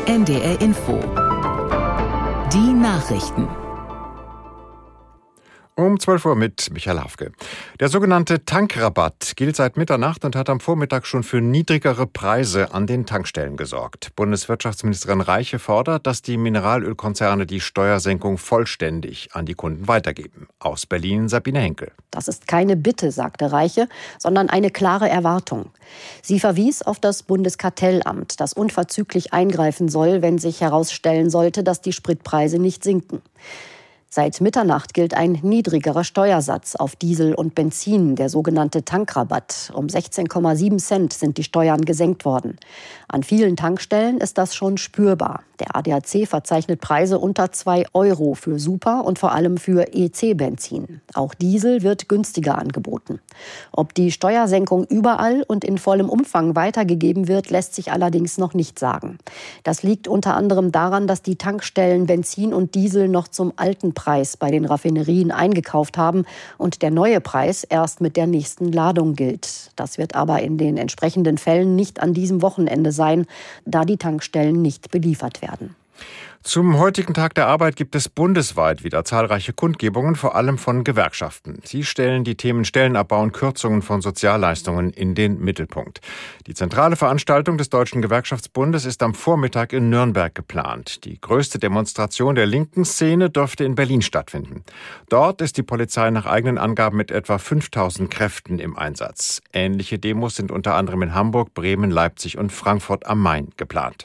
NDR Info. Die Nachrichten. Um 12 Uhr mit Michael Hafke. Der sogenannte Tankrabatt gilt seit Mitternacht und hat am Vormittag schon für niedrigere Preise an den Tankstellen gesorgt. Bundeswirtschaftsministerin Reiche fordert, dass die Mineralölkonzerne die Steuersenkung vollständig an die Kunden weitergeben. Aus Berlin Sabine Henkel. Das ist keine Bitte, sagte Reiche, sondern eine klare Erwartung. Sie verwies auf das Bundeskartellamt, das unverzüglich eingreifen soll, wenn sich herausstellen sollte, dass die Spritpreise nicht sinken. Seit Mitternacht gilt ein niedrigerer Steuersatz auf Diesel und Benzin, der sogenannte Tankrabatt. Um 16,7 Cent sind die Steuern gesenkt worden. An vielen Tankstellen ist das schon spürbar. Der ADAC verzeichnet Preise unter 2 Euro für Super- und vor allem für EC-Benzin. Auch Diesel wird günstiger angeboten. Ob die Steuersenkung überall und in vollem Umfang weitergegeben wird, lässt sich allerdings noch nicht sagen. Das liegt unter anderem daran, dass die Tankstellen Benzin und Diesel noch zum alten Preis bei den Raffinerien eingekauft haben und der neue Preis erst mit der nächsten Ladung gilt. Das wird aber in den entsprechenden Fällen nicht an diesem Wochenende sein, da die Tankstellen nicht beliefert werden. Zum heutigen Tag der Arbeit gibt es bundesweit wieder zahlreiche Kundgebungen, vor allem von Gewerkschaften. Sie stellen die Themen Stellenabbau und Kürzungen von Sozialleistungen in den Mittelpunkt. Die zentrale Veranstaltung des Deutschen Gewerkschaftsbundes ist am Vormittag in Nürnberg geplant. Die größte Demonstration der linken Szene dürfte in Berlin stattfinden. Dort ist die Polizei nach eigenen Angaben mit etwa 5000 Kräften im Einsatz. Ähnliche Demos sind unter anderem in Hamburg, Bremen, Leipzig und Frankfurt am Main geplant.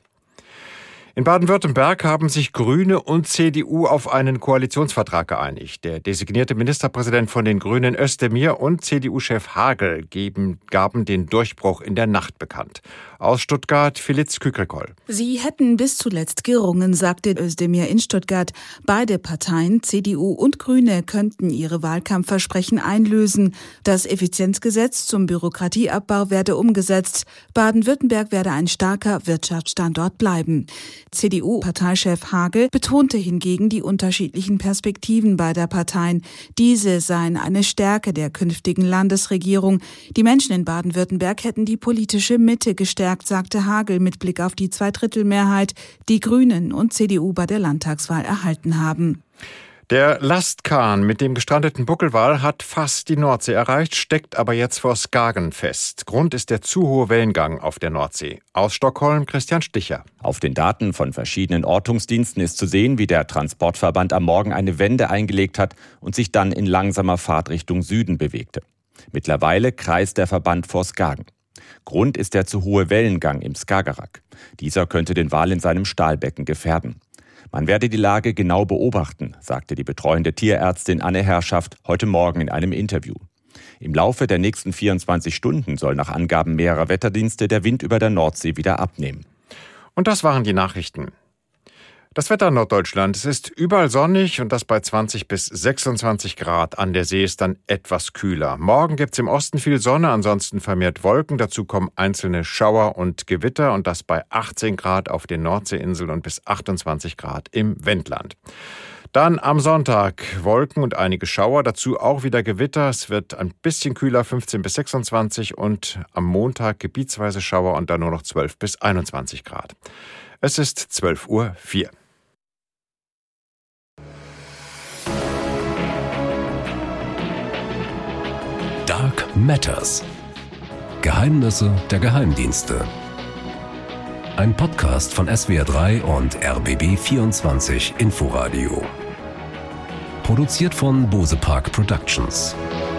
In Baden-Württemberg haben sich Grüne und CDU auf einen Koalitionsvertrag geeinigt. Der designierte Ministerpräsident von den Grünen Özdemir und CDU-Chef Hagel gaben den Durchbruch in der Nacht bekannt. Aus Stuttgart Filiz Kükrikol. Sie hätten bis zuletzt gerungen, sagte Özdemir in Stuttgart. Beide Parteien, CDU und Grüne, könnten ihre Wahlkampfversprechen einlösen. Das Effizienzgesetz zum Bürokratieabbau werde umgesetzt. Baden-Württemberg werde ein starker Wirtschaftsstandort bleiben. CDU-Parteichef Hagel betonte hingegen die unterschiedlichen Perspektiven beider Parteien. Diese seien eine Stärke der künftigen Landesregierung. Die Menschen in Baden-Württemberg hätten die politische Mitte gestärkt, sagte Hagel mit Blick auf die Zweidrittelmehrheit, die Grünen und CDU bei der Landtagswahl erhalten haben. Der Lastkahn mit dem gestrandeten Buckelwal hat fast die Nordsee erreicht, steckt aber jetzt vor Skagen fest. Grund ist der zu hohe Wellengang auf der Nordsee. Aus Stockholm Christian Sticher. Auf den Daten von verschiedenen Ortungsdiensten ist zu sehen, wie der Transportverband am Morgen eine Wende eingelegt hat und sich dann in langsamer Fahrt Richtung Süden bewegte. Mittlerweile kreist der Verband vor Skagen. Grund ist der zu hohe Wellengang im Skagerrak. Dieser könnte den Wal in seinem Stahlbecken gefährden. Man werde die Lage genau beobachten, sagte die betreuende Tierärztin Anne Herrschaft heute Morgen in einem Interview. Im Laufe der nächsten 24 Stunden soll nach Angaben mehrerer Wetterdienste der Wind über der Nordsee wieder abnehmen. Und das waren die Nachrichten. Das Wetter in Norddeutschland, es ist überall sonnig und das bei 20 bis 26 Grad. An der See ist dann etwas kühler. Morgen gibt's im Osten viel Sonne, ansonsten vermehrt Wolken. Dazu kommen einzelne Schauer und Gewitter und das bei 18 Grad auf den Nordseeinseln und bis 28 Grad im Wendland. Dann am Sonntag Wolken und einige Schauer, dazu auch wieder Gewitter. Es wird ein bisschen kühler, 15 bis 26 und am Montag gebietsweise Schauer und dann nur noch 12 bis 21 Grad. Es ist 12:04 Uhr. Dark Matters. Geheimnisse der Geheimdienste. Ein Podcast von SWR3 und RBB24 Inforadio. Produziert von Bose Park Productions.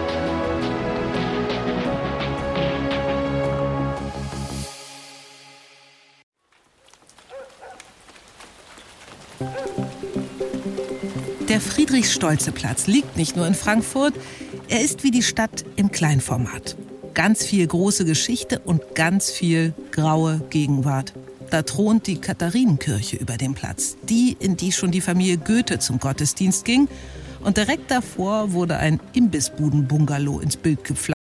Der Friedrich-Stoltze-Platz liegt nicht nur in Frankfurt, er ist wie die Stadt im Kleinformat. Ganz viel große Geschichte und ganz viel graue Gegenwart. Da thront die Katharinenkirche über dem Platz, die, in die schon die Familie Goethe zum Gottesdienst ging. Und direkt davor wurde ein Imbissbuden-Bungalow ins Bild gepflanzt.